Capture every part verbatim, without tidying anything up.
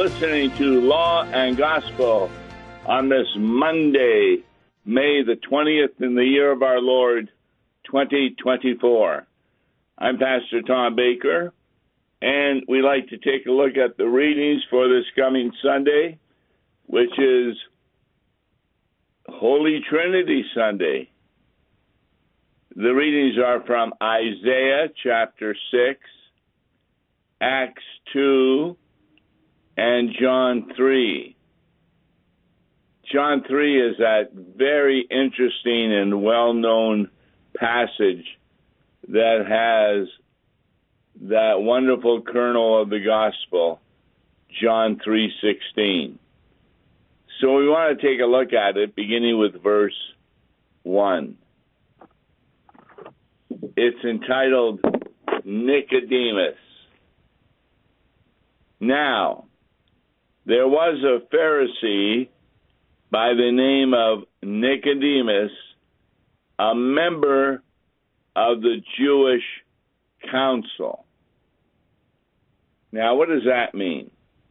listening to Law and Gospel on this Monday, May the twentieth in the year of our Lord, twenty twenty-four. I'm Pastor Tom Baker, and we like to take a look at the readings for this coming Sunday, which is Holy Trinity Sunday. The readings are from Isaiah chapter six, Acts two, and John three. John three is that very interesting and well-known passage that has that wonderful kernel of the gospel, John three sixteen. So we want to take a look at it, beginning with verse one. It's entitled Nicodemus. Now, there was a Pharisee by the name of Nicodemus, a member of the Jewish council. Now, what does that mean?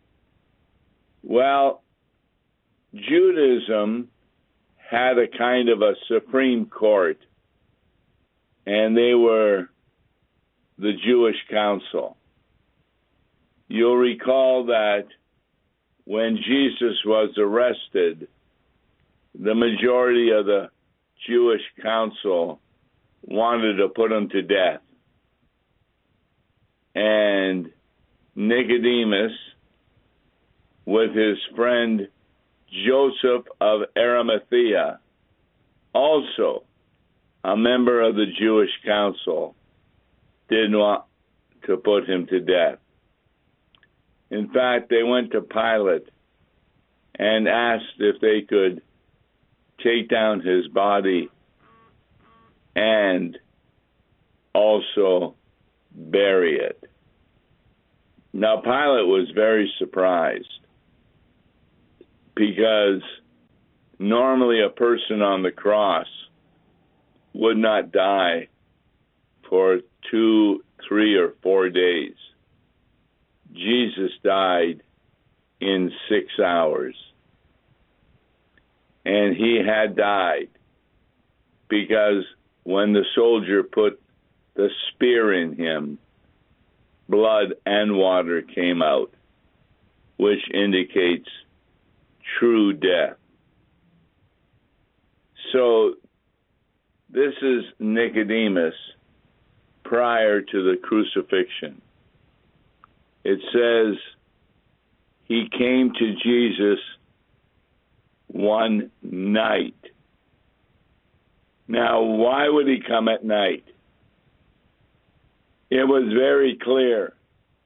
Well, Judaism had a kind of a Supreme Court, and they were the Jewish council. You'll recall that when Jesus was arrested, the majority of the Jewish council wanted to put him to death. And Nicodemus, with his friend Joseph of Arimathea, also a member of the Jewish council, didn't want to put him to death. In fact, they went to Pilate and asked if they could take down his body and also bury it. Now, Pilate was very surprised because normally a person on the cross would not die for two, three, or four days. Jesus died in six hours. And he had died because when the soldier put the spear in him, blood and water came out, which indicates true death. So this is Nicodemus prior to the crucifixion. It says he came to Jesus one night. Now, why would he come at night? It was very clear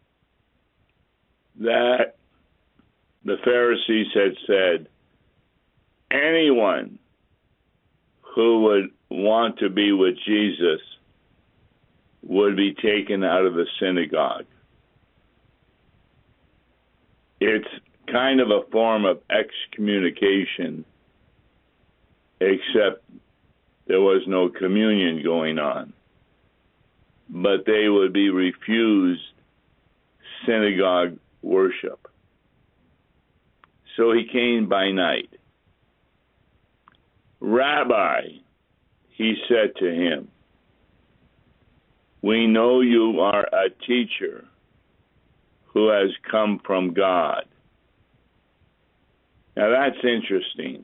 that the Pharisees had said anyone who would want to be with Jesus would be taken out of the synagogue. It's kind of a form of excommunication, except there was no communion going on. But they would be refused synagogue worship. So he came by night. Rabbi, he said to him, we know you are a teacher who has come from God. Now that's interesting.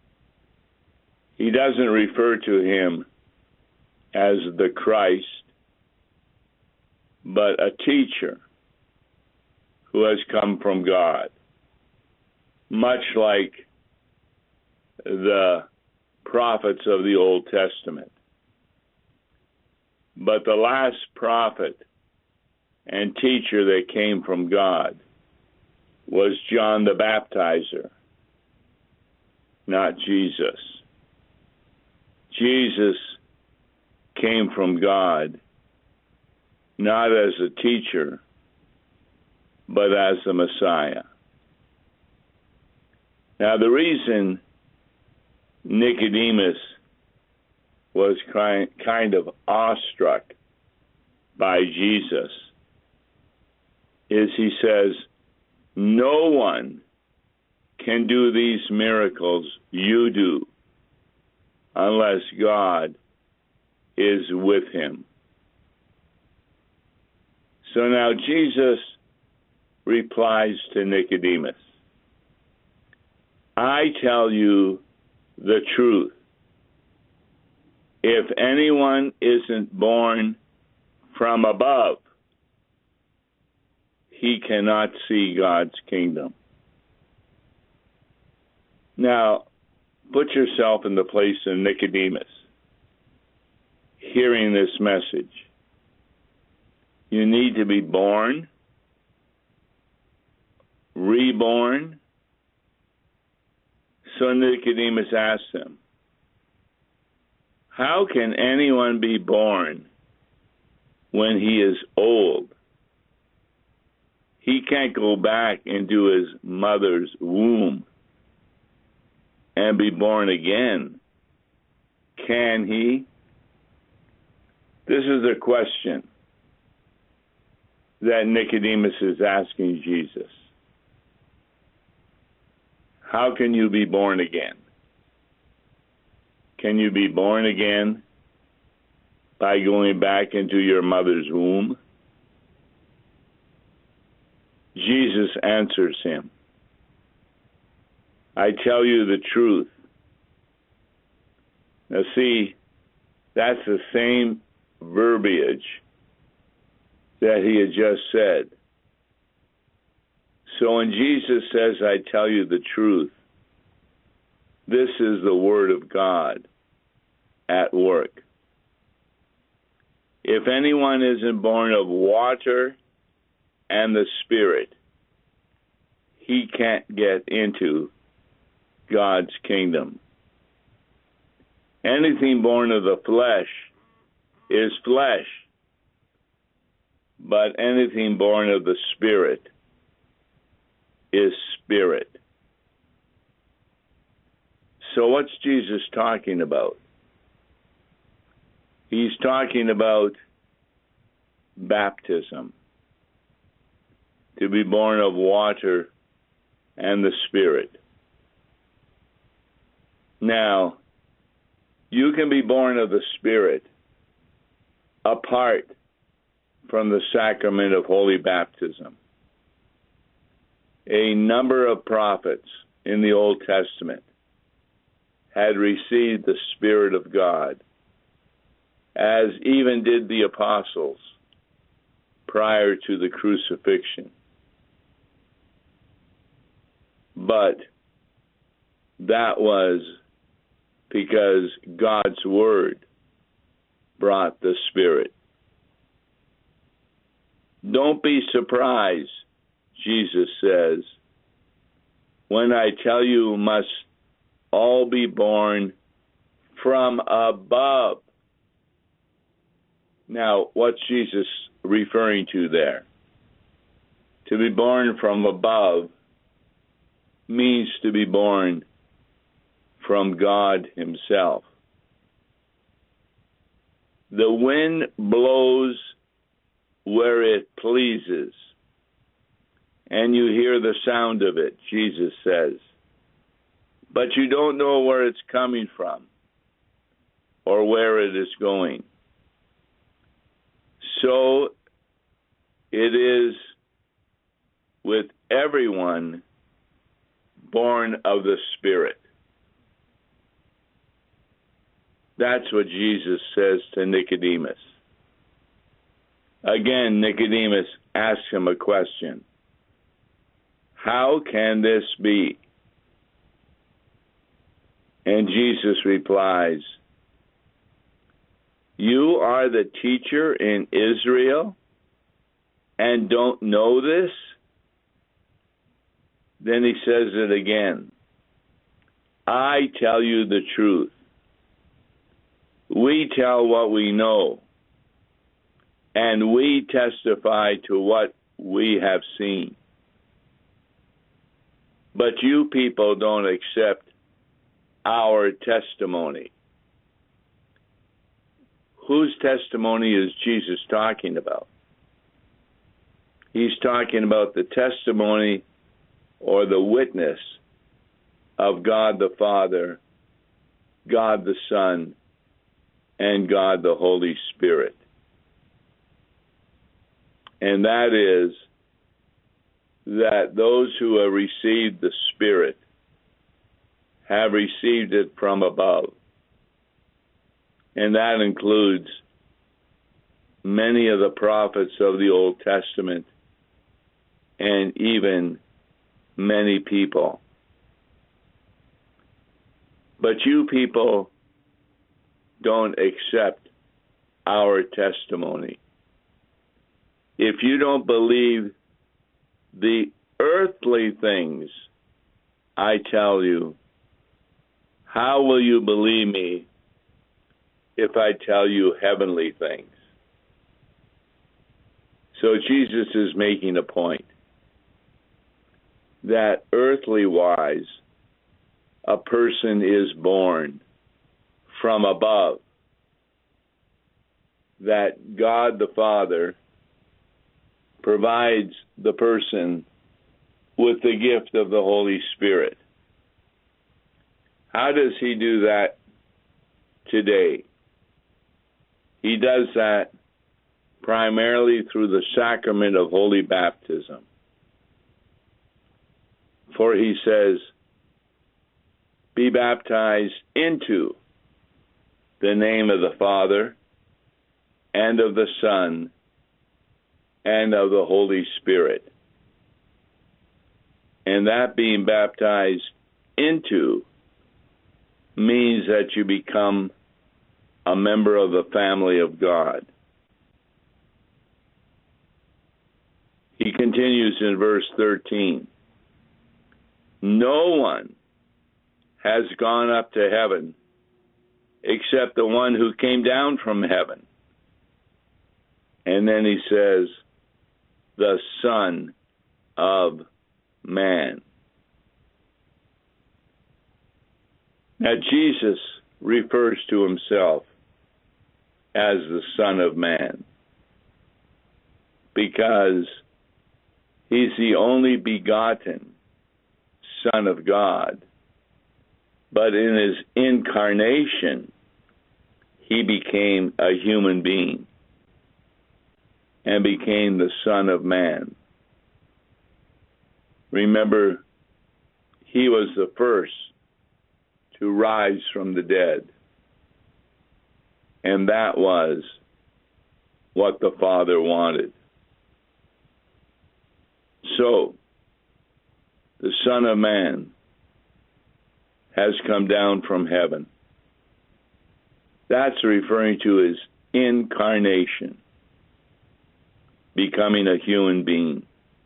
He doesn't refer to him as the Christ, but a teacher who has come from God, much like the prophets of the Old Testament. But the last prophet and teacher that came from God was John the Baptizer, not Jesus. Jesus came from God, not as a teacher, but as the Messiah. Now, the reason Nicodemus was kind of awestruck by Jesus is he says, no one can do these miracles you do unless God is with him. So now Jesus replies to Nicodemus, I tell you the truth. If anyone isn't born from above, he cannot see God's kingdom. Now, put yourself in the place of Nicodemus, hearing this message. You need to be born, reborn. So Nicodemus asked him, how can anyone be born when he is old? He can't go back into his mother's womb and be born again, can he? This is the question that Nicodemus is asking Jesus. How can you be born again? Can you be born again by going back into your mother's womb? Jesus answers him, I tell you the truth. Now see, that's the same verbiage that he had just said. So when Jesus says, I tell you the truth, this is the word of God at work. If anyone isn't born of water and the Spirit, he can't get into God's kingdom. Anything born of the flesh is flesh, but anything born of the Spirit is spirit. So what's Jesus talking about? He's talking about baptism, to be born of water and the Spirit. Now, you can be born of the Spirit apart from the sacrament of holy baptism. A number of prophets in the Old Testament had received the Spirit of God, as even did the apostles prior to the crucifixion. But that was because God's Word brought the Spirit. Don't be surprised, Jesus says, when I tell you must all be born from above. Now, what's Jesus referring to there? To be born from above means to be born from God himself. The wind blows where it pleases, and you hear the sound of it, Jesus says, but you don't know where it's coming from or where it is going. So it is with everyone born of the Spirit. That's what Jesus says to Nicodemus. Again, Nicodemus asks him a question. How can this be? And Jesus replies, you are the teacher in Israel and don't know this? Then he says it again. I tell you the truth. We tell what we know, and we testify to what we have seen. But you people don't accept our testimony. Whose testimony is Jesus talking about? He's talking about the testimony or the witness of God the Father, God the Son, and God the Holy Spirit. And that is that those who have received the Spirit have received it from above. And that includes many of the prophets of the Old Testament and even many people. But you people don't accept our testimony. If you don't believe the earthly things I tell you, how will you believe me if I tell you heavenly things? So Jesus is making a point that earthly-wise, a person is born from above, that God the Father provides the person with the gift of the Holy Spirit. How does he do that today? He does that primarily through the sacrament of holy baptism. For he says, be baptized into the name of the Father and of the Son and of the Holy Spirit. And that being baptized into means that you become a member of the family of God. He continues in verse thirteen. No one has gone up to heaven except the one who came down from heaven. And then he says, the Son of Man. Now, Jesus refers to himself as the Son of Man because he's the only begotten Son of God. But in his incarnation, he became a human being and became the Son of Man. Remember, he was the first to rise from the dead. And that was what the Father wanted. So, the Son of Man has come down from heaven. That's referring to his incarnation, becoming a human being.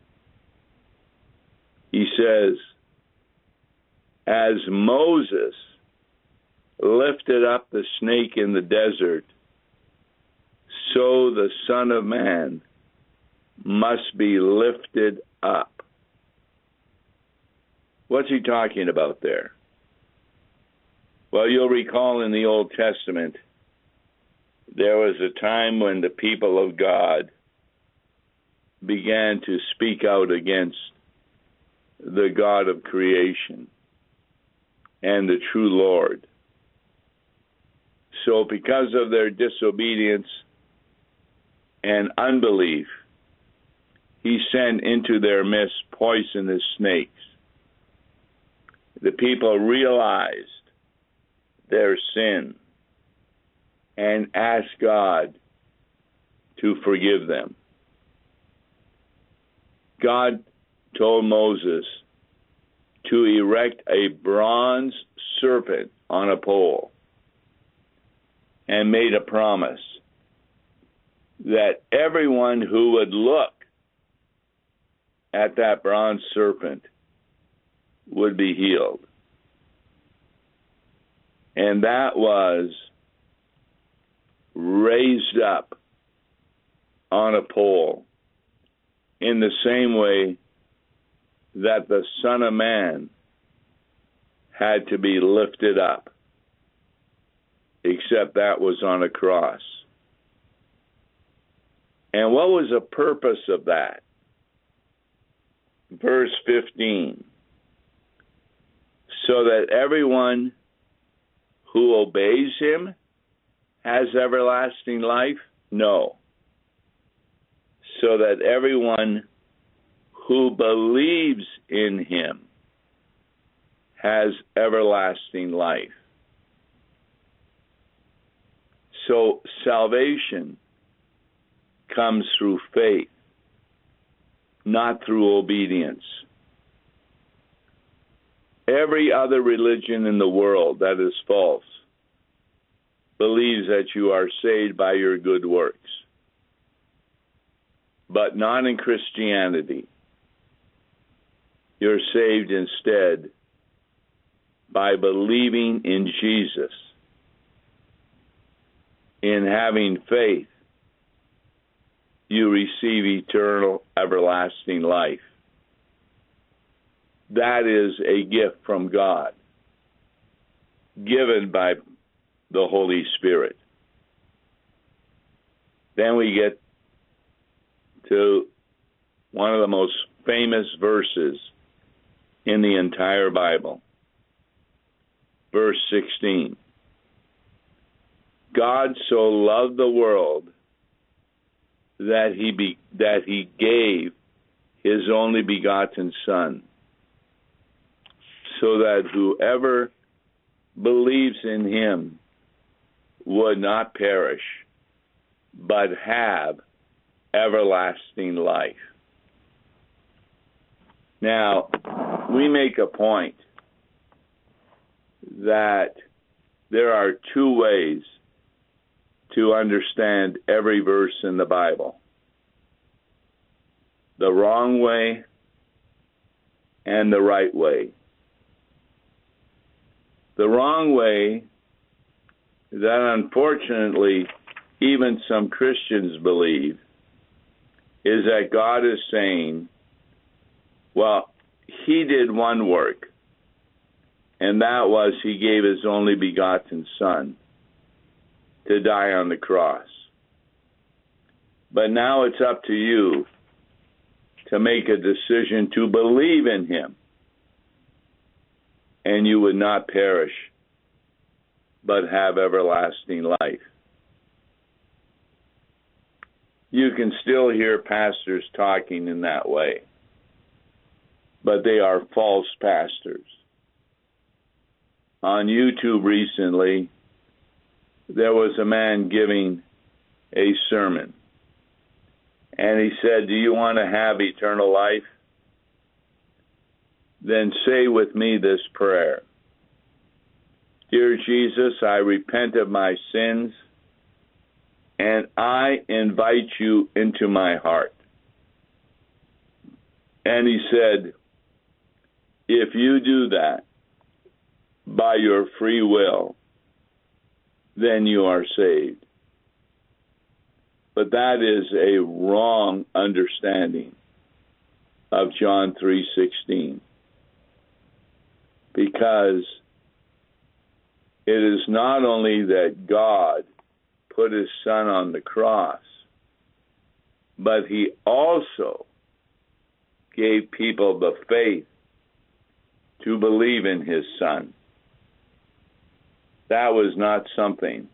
He says, as Moses lifted up the snake in the desert, so the Son of Man must be lifted up. What's he talking about there? Well, you'll recall in the Old Testament, there was a time when the people of God began to speak out against the God of creation and the true Lord. So because of their disobedience and unbelief, he sent into their midst poisonous snakes. The people realized their sin and asked God to forgive them. God told Moses to erect a bronze serpent on a pole and made a promise that everyone who would look at that bronze serpent would be healed. And that was raised up on a pole in the same way that the Son of Man had to be lifted up, except that was on a cross. And what was the purpose of that? verse fifteen. So that everyone who obeys him has everlasting life? No. So that everyone who believes in him has everlasting life. So salvation comes through faith, not through obedience. Every other religion in the world that is false believes that you are saved by your good works, but not in Christianity. You're saved instead by believing in Jesus, in having faith. You receive eternal, everlasting life. That is a gift from God, given by the Holy Spirit. Then we get to one of the most famous verses in the entire Bible. Verse sixteen. God so loved the world that he be, that he gave his only begotten Son, so that whoever believes in him would not perish, but have everlasting life. Now, we make a point that there are two ways to understand every verse in the Bible: the wrong way and the right way. The wrong way that unfortunately even some Christians believe is that God is saying, well, he did one work, and that was he gave his only begotten Son to die on the cross. But now it's up to you to make a decision to believe in him, and you would not perish, but have everlasting life. You can still hear pastors talking in that way, but they are false pastors. On YouTube recently, there was a man giving a sermon, and he said, do you want to have eternal life? Then say with me this prayer. Dear Jesus, I repent of my sins, and I invite you into my heart. And he said, if you do that by your free will, then you are saved. But that is a wrong understanding of John three sixteen, because it is not only that God put his Son on the cross, but he also gave people the faith to believe in his Son. That was not something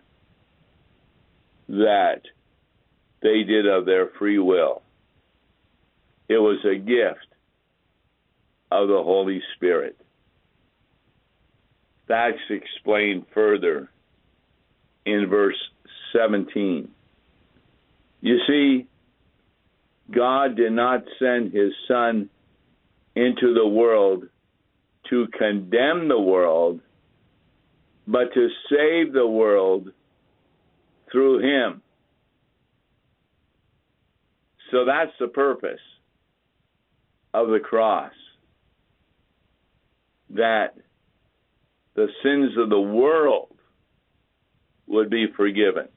that they did of their free will. It was a gift of the Holy Spirit. That's explained further in verse seventeen. You see, God did not send his Son into the world to condemn the world, but to save the world through him. So that's the purpose of the cross, that the sins of the world would be forgiven.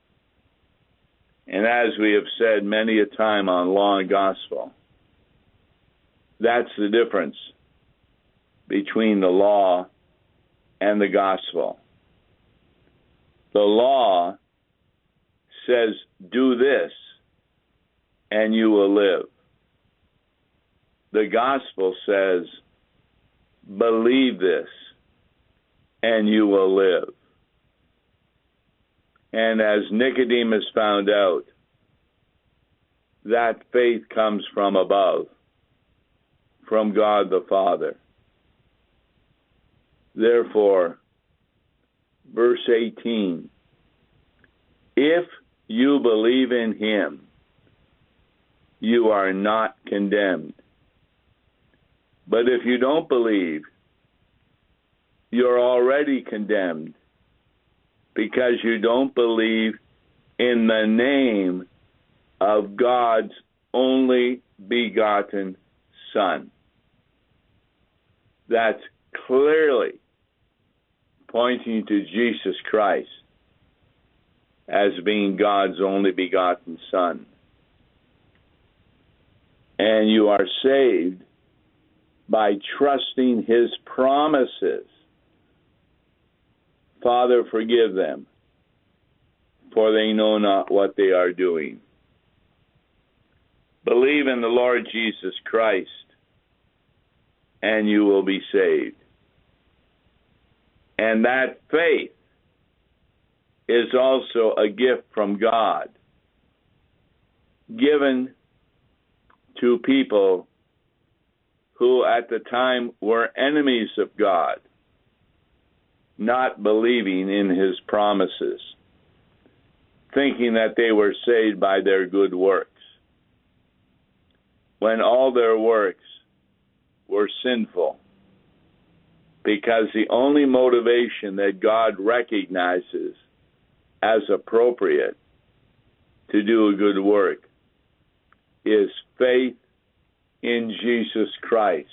And as we have said many a time on Law and Gospel, that's the difference between the law and the gospel. The law says, do this, and you will live. the gospel says, believe this, and you will live. And as Nicodemus found out, that faith comes from above, from God the Father. Therefore, verse eighteen, if you believe in him, you are not condemned. But if you don't believe, you're already condemned, because you don't believe in the name of God's only begotten Son. That's clearly pointing to Jesus Christ as being God's only begotten Son. And you are saved by trusting his promises. Father, forgive them, for they know not what they are doing. Believe in the Lord Jesus Christ, and you will be saved. And that faith is also a gift from God, given to people who at the time were enemies of God, not believing in his promises, thinking that they were saved by their good works, when all their works were sinful, because the only motivation that God recognizes as appropriate to do a good work is faith in Jesus Christ.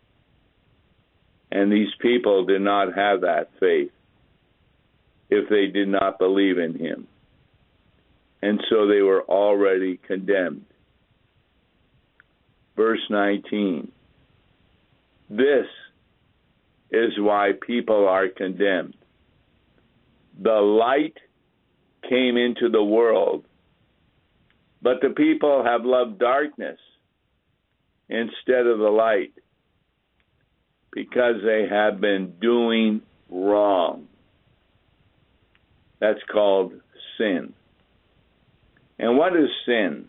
And these people did not have that faith if they did not believe in him. And so they were already condemned. Verse nineteen. This is why people are condemned. The light came into the world, but the people have loved darkness instead of the light, because they have been doing wrong. That's called sin. And what is sin?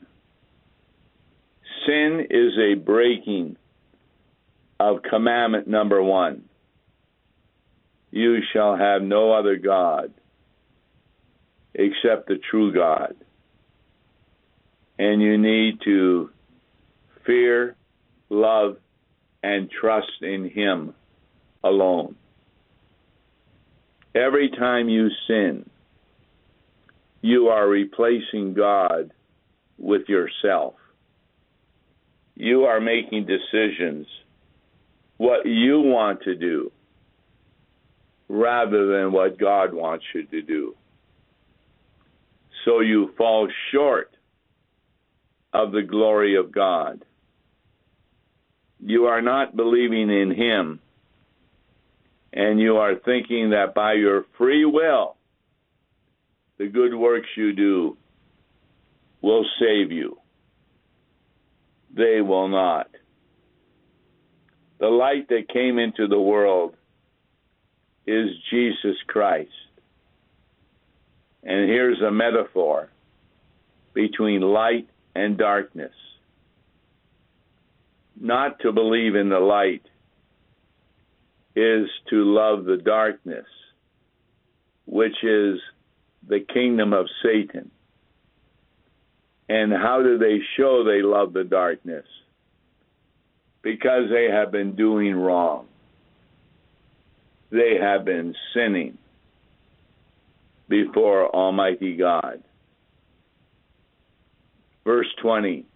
Sin is a breaking of commandment number one. You shall have no other God except the true God. And you need to fear, love, and trust in him alone. Every time you sin, you are replacing God with yourself. You are making decisions what you want to do rather than what God wants you to do. So you fall short of the glory of God. You are not believing in him, and you are thinking that by your free will, the good works you do will save you. They will not. The light that came into the world is Jesus Christ. And here's a metaphor between light and darkness. Not to believe in the light is to love the darkness, which is the kingdom of Satan. And how do they show they love the darkness? Because they have been doing wrong. They have been sinning before Almighty God. Verse twenty.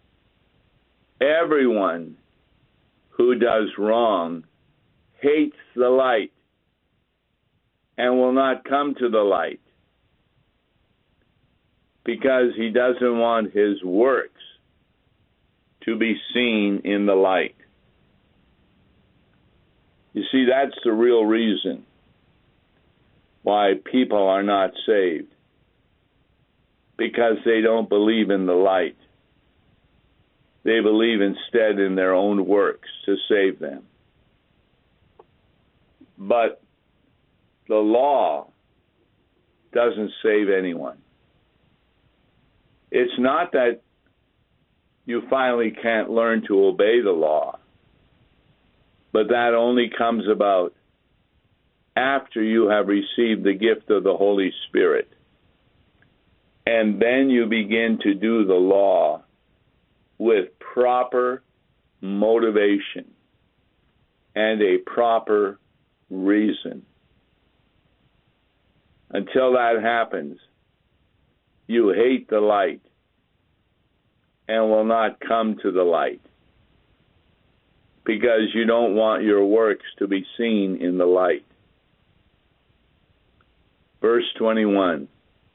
Everyone who does wrong hates the light and will not come to the light, because he doesn't want his works to be seen in the light. You see, that's the real reason why people are not saved, because they don't believe in the light. They believe instead in their own works to save them. But the law doesn't save anyone. It's not that you finally can't learn to obey the law, but that only comes about after you have received the gift of the Holy Spirit. And then you begin to do the law with proper motivation and a proper reason. Until that happens, you hate the light and will not come to the light because you don't want your works to be seen in the light. Verse twenty-one,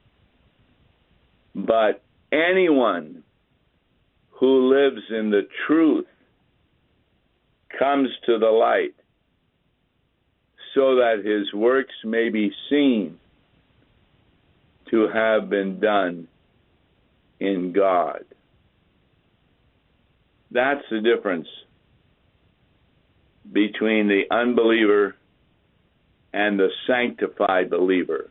but anyone who lives in the truth comes to the light so that his works may be seen to have been done in God. That's the difference between the unbeliever and the sanctified believer.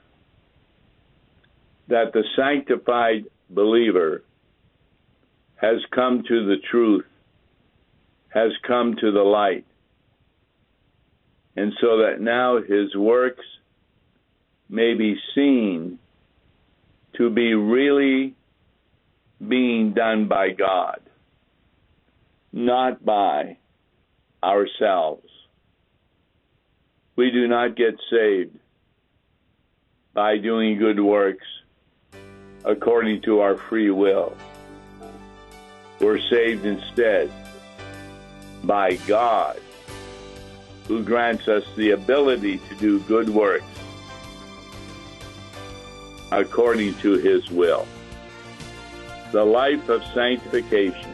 That the sanctified believer has come to the truth, has come to the light, and so that now his works may be seen to be really being done by God, not by ourselves. We do not get saved by doing good works according to our free will. We're saved instead by God, who grants us the ability to do good works according to his will. The life of sanctification.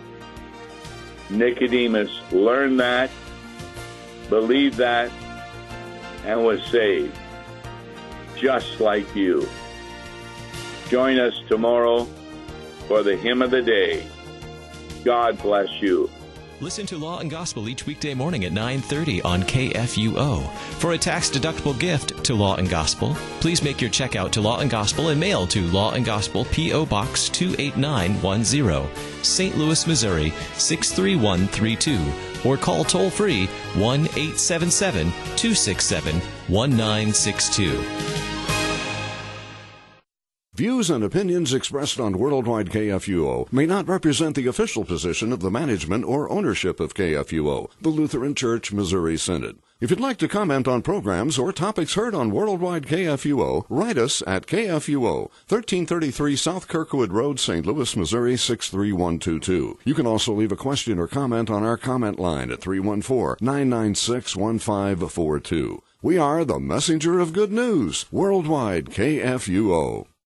Nicodemus learned that, believed that, and was saved, just like you. Join us tomorrow for the hymn of the day. God bless you. Listen to Law and Gospel each weekday morning at nine thirty on K F U O. For a tax-deductible gift to Law and Gospel, please make your check out to Law and Gospel and mail to Law and Gospel, P O. Box two eight nine one zero, Saint Louis, Missouri six three one three two, or call toll-free one eight seven seven, two six seven, one nine six two. Views and opinions expressed on Worldwide K F U O may not represent the official position of the management or ownership of K F U O, the Lutheran Church Missouri Synod. If you'd like to comment on programs or topics heard on Worldwide K F U O, write us at K F U O, thirteen thirty-three South Kirkwood Road, Saint Louis, Missouri six three one two two. You can also leave a question or comment on our comment line at three one four, nine nine six, one five four two. We are the messenger of good news, Worldwide K F U O.